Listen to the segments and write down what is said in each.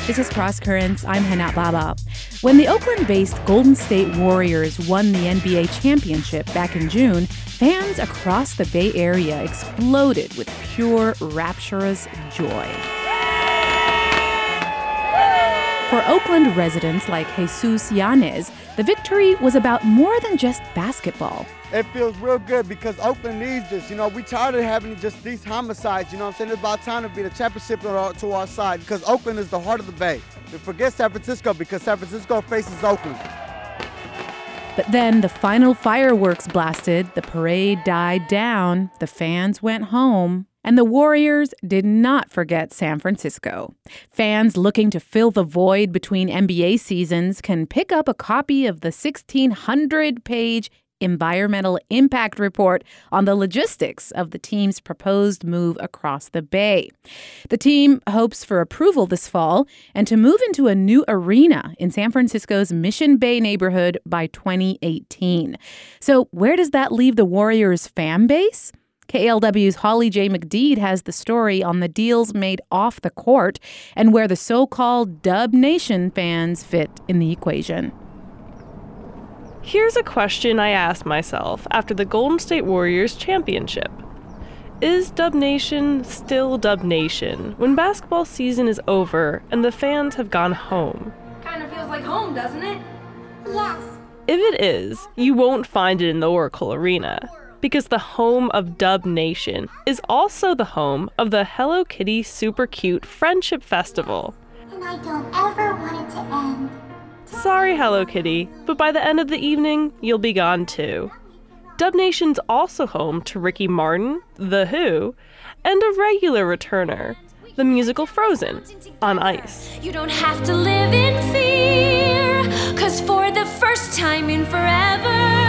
This is Cross Currents. I'm Hana Baba. When the Oakland-based Golden State Warriors won the NBA championship back in June, fans across the Bay Area exploded with pure, rapturous joy. For Oakland residents like Jesus Yanez, the victory was about more than just basketball. It feels real good because Oakland needs this. You know, we tired of having just these homicides. You know what I'm saying? It's about time to be the championship to our side because Oakland is the heart of the Bay. And forget San Francisco because San Francisco faces Oakland. But then the final fireworks blasted, the parade died down, the fans went home, and the Warriors did not forget San Francisco. Fans looking to fill the void between NBA seasons can pick up a copy of the 1,600-page Environmental Impact Report on the logistics of the team's proposed move across the Bay. The team hopes for approval this fall and to move into a new arena in San Francisco's Mission Bay neighborhood by 2018. So where does that leave the Warriors' fan base? KLW's Holly J. McDede has the story on the deals made off the court and where the so-called Dub Nation fans fit in the equation. Here's a question I asked myself after the Golden State Warriors championship. Is Dub Nation still Dub Nation when basketball season is over and the fans have gone home? Kind of feels like home, doesn't it? Yes. If it is, you won't find it in the Oracle Arena, because the home of Dub Nation is also the home of the Hello Kitty Super Cute Friendship Festival. And I don't ever want it to end. Sorry, Hello Kitty, but by the end of the evening, you'll be gone too. Dub Nation's also home to Ricky Martin, The Who, and a regular returner, the musical Frozen, on ice. You don't have to live in fear, 'cause for the first time in forever,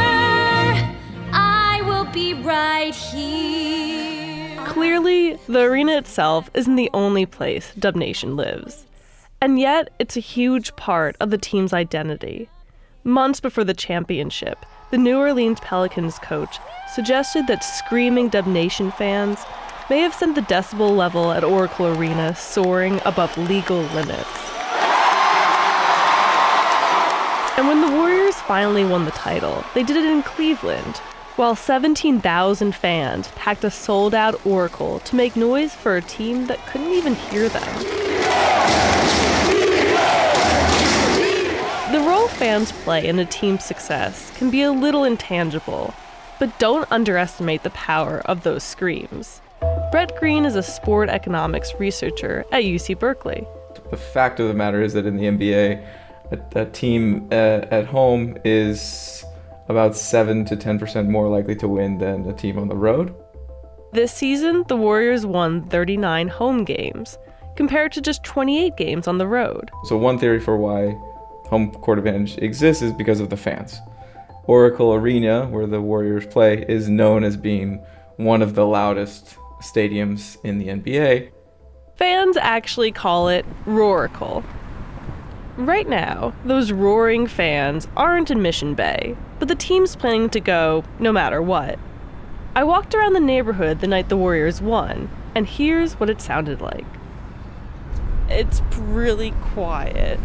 I will be right here. Clearly, the arena itself isn't the only place Dub Nation lives. And yet, it's a huge part of the team's identity. Months before the championship, the New Orleans Pelicans coach suggested that screaming Dub Nation fans may have sent the decibel level at Oracle Arena soaring above legal limits. And when the Warriors finally won the title, they did it in Cleveland, while 17,000 fans packed a sold-out Oracle to make noise for a team that couldn't even hear them. The role fans play in a team's success can be a little intangible, but don't underestimate the power of those screams. Brett Green is a sport economics researcher at UC Berkeley. The fact of the matter is that in the NBA, a team at home is about 7 to 10% more likely to win than a team on the road. This season, the Warriors won 39 home games, compared to just 28 games on the road. So one theory for why home court advantage exists is because of the fans. Oracle Arena, where the Warriors play, is known as being one of the loudest stadiums in the NBA. Fans actually call it Roaracle. Right now, those roaring fans aren't in Mission Bay, but the team's planning to go no matter what. I walked around the neighborhood the night the Warriors won, and here's what it sounded like. It's really quiet.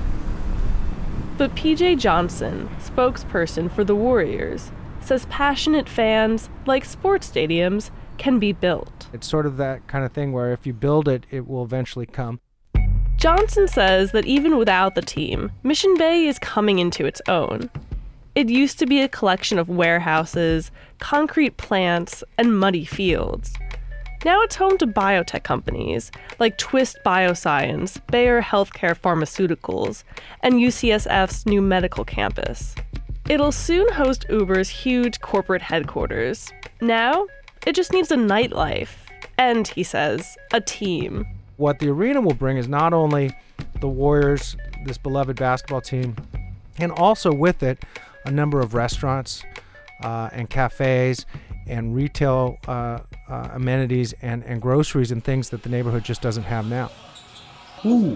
But PJ Johnson, spokesperson for the Warriors, says passionate fans, like sports stadiums, can be built. It's sort of that kind of thing where if you build it, it will eventually come. Johnson says that even without the team, Mission Bay is coming into its own. It used to be a collection of warehouses, concrete plants, and muddy fields. Now it's home to biotech companies like Twist Bioscience, Bayer Healthcare Pharmaceuticals, and UCSF's new medical campus. It'll soon host Uber's huge corporate headquarters. Now, it just needs a nightlife and, he says, a team. What the arena will bring is not only the Warriors, this beloved basketball team, and also with it a number of restaurants and cafes and retail amenities and groceries and things that the neighborhood just doesn't have now. Ooh,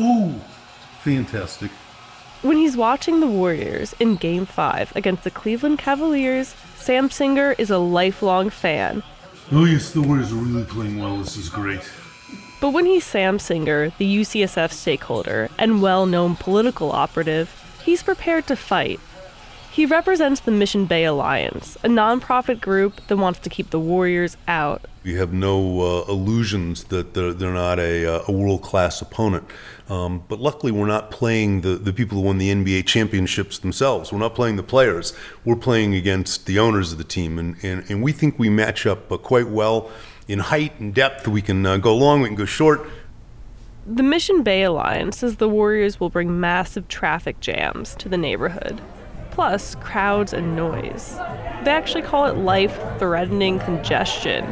fantastic. When he's watching the Warriors in Game 5 against the Cleveland Cavaliers, Sam Singer is a lifelong fan. Oh yes, the Warriors are really playing well. This is great. But when he's Sam Singer, the UCSF stakeholder and well-known political operative, he's prepared to fight. He represents the Mission Bay Alliance, a nonprofit group that wants to keep the Warriors out. We have no illusions that they're not a world-class opponent. But luckily, we're not playing the people who won the NBA championships themselves. We're not playing the players. We're playing against the owners of the team. And we think we match up quite well in height and depth. We can go long, we can go short. The Mission Bay Alliance says the Warriors will bring massive traffic jams to the neighborhood, plus crowds and noise. They actually call it life-threatening congestion.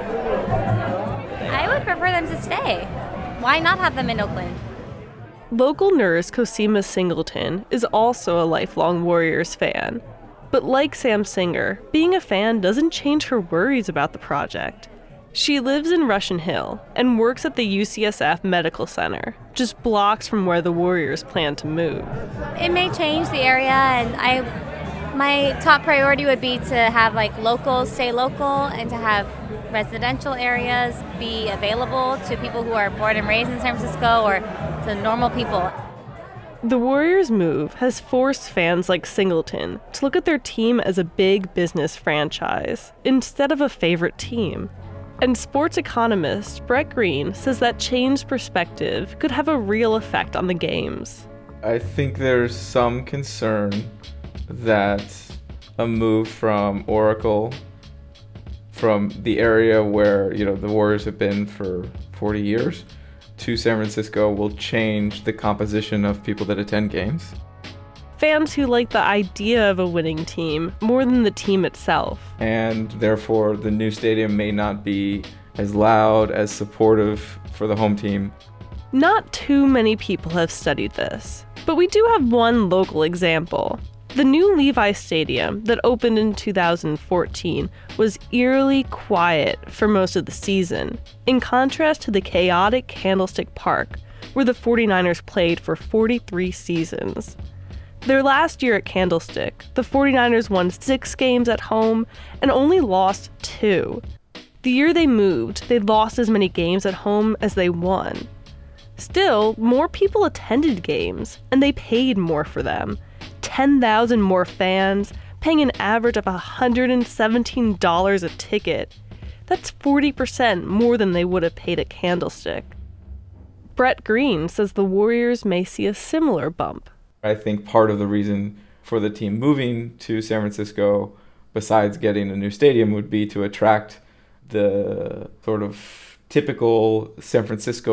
I would prefer them to stay. Why not have them in Oakland? Local nurse Cosima Singleton is also a lifelong Warriors fan. But like Sam Singer, being a fan doesn't change her worries about the project. She lives in Russian Hill and works at the UCSF Medical Center, just blocks from where the Warriors plan to move. It may change the area, and my top priority would be to have locals stay local and to have residential areas be available to people who are born and raised in San Francisco or to normal people. The Warriors' move has forced fans like Singleton to look at their team as a big business franchise instead of a favorite team. And sports economist Brett Green says that changed perspective could have a real effect on the games. I think there's some concern that a move from Oracle, from the area where, the Warriors have been for 40 years, to San Francisco will change the composition of people that attend games. Fans who like the idea of a winning team more than the team itself. And therefore, the new stadium may not be as loud, as supportive for the home team. Not too many people have studied this, but we do have one local example. The new Levi Stadium that opened in 2014 was eerily quiet for most of the season, in contrast to the chaotic Candlestick Park, where the 49ers played for 43 seasons. Their last year at Candlestick, the 49ers won 6 games at home and only lost 2. The year they moved, they lost as many games at home as they won. Still, more people attended games, and they paid more for them. 10,000 more fans, paying an average of $117 a ticket. That's 40% more than they would have paid at Candlestick. Brett Green says the Warriors may see a similar bump. I think part of the reason for the team moving to San Francisco, besides getting a new stadium, would be to attract the sort of typical San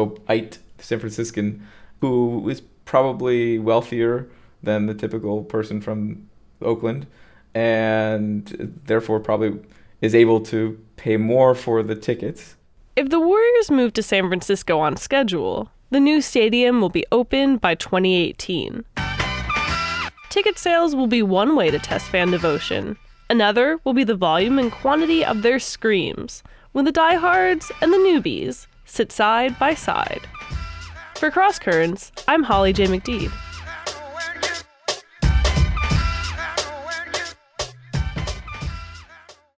Franciscan, who is probably wealthier than the typical person from Oakland, and therefore probably is able to pay more for the tickets. If the Warriors move to San Francisco on schedule, the new stadium will be open by 2018. Ticket sales will be one way to test fan devotion. Another will be the volume and quantity of their screams when the diehards and the newbies sit side by side. For Cross Currents, I'm Holly J. McDeed.